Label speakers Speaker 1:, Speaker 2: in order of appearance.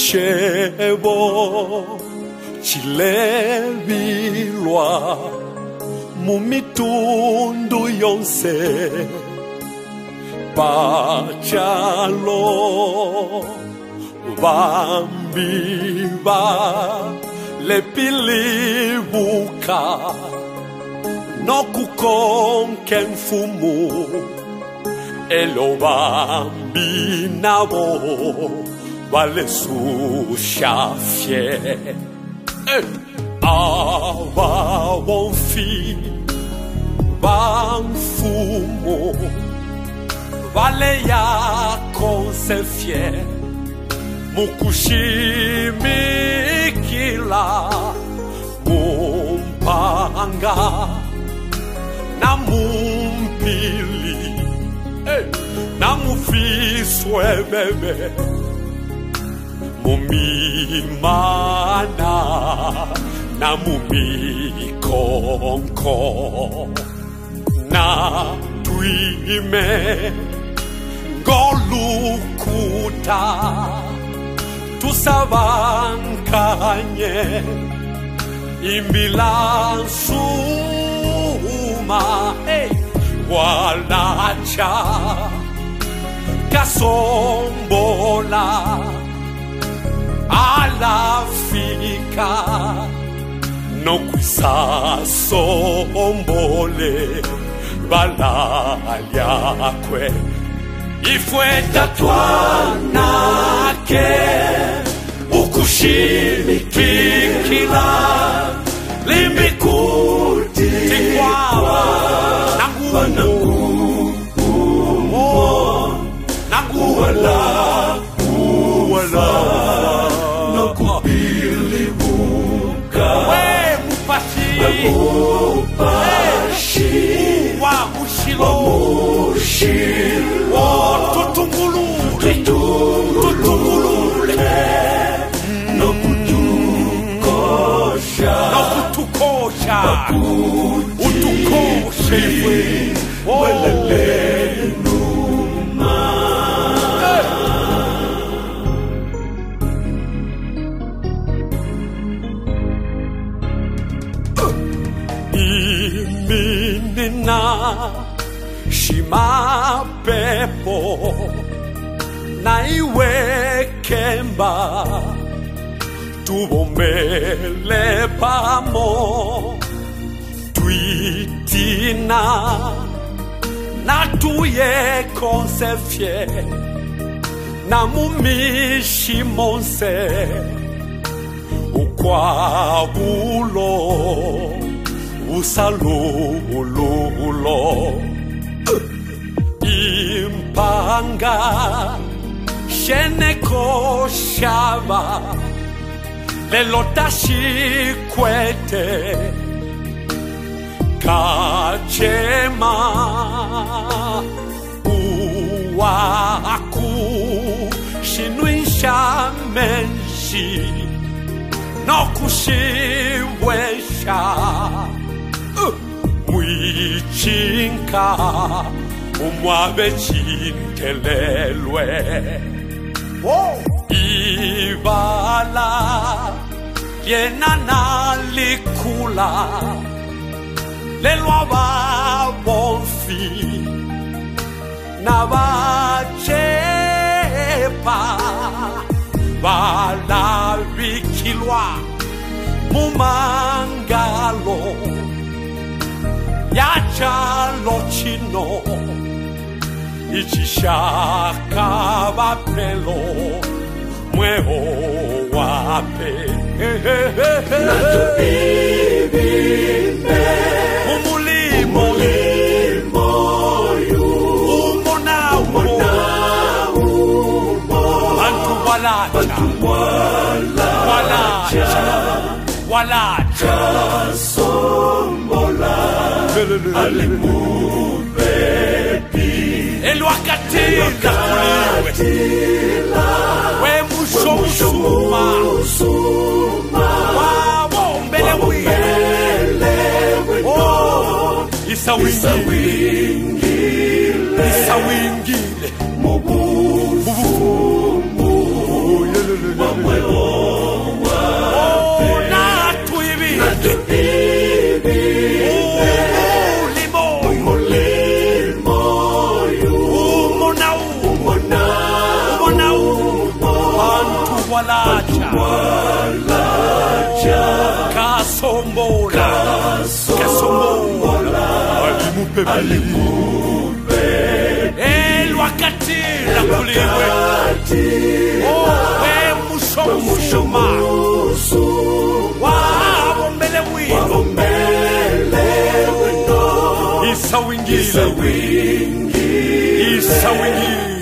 Speaker 1: Chebo chilebilwa mumitundu yonse Pachalo Bambiba Lepilibuka Nokukonke mfumu Elo Bambinabo Valesushafye Ava Wonfi Bamfumo Vale ya konsefye Mukushimikila Mumpanga Na mumpili Namufiswe bebe Mumimana Namumikonko Na tuime Golukuta Tusabankanye Imbilansuma Walacha Kasombola Alafika No kuisasombole Balayakwe Ifwe tatwana ke Ukushimikila Limikuti Tikwawa Nanguwala No kupilibuka We mupashi Wa mushilo Tutungulule No kutukosha Utukoshe Welele numa Iminina Shima pepo Na iwekemba Tubombele pamo Tuitina Na tuye konsefye Na mumishi monse Ukwabulo Usalululo Impanga Sheneko shava Lelotashi kwete Kachema Uwaku Shinuisha menshi Nokushiwesha Mwichinka Umwabe chintelelwe Ibala Yenana likula Lelwa ba bonfi Nabachepa Bala bikilwa Mumangalo Yachalo chino Ichishaka bapelo Mweo wape
Speaker 2: Nato ibime
Speaker 1: Umulimo
Speaker 2: yu
Speaker 1: Umona Antu walacha
Speaker 2: Sombola Alimubepi
Speaker 1: Elwakatila We musoma Wawombele wile Isawingile
Speaker 2: Mubufumu Wamwelo
Speaker 1: elwakatila kuliwe we mushoma wabombele wino isawingile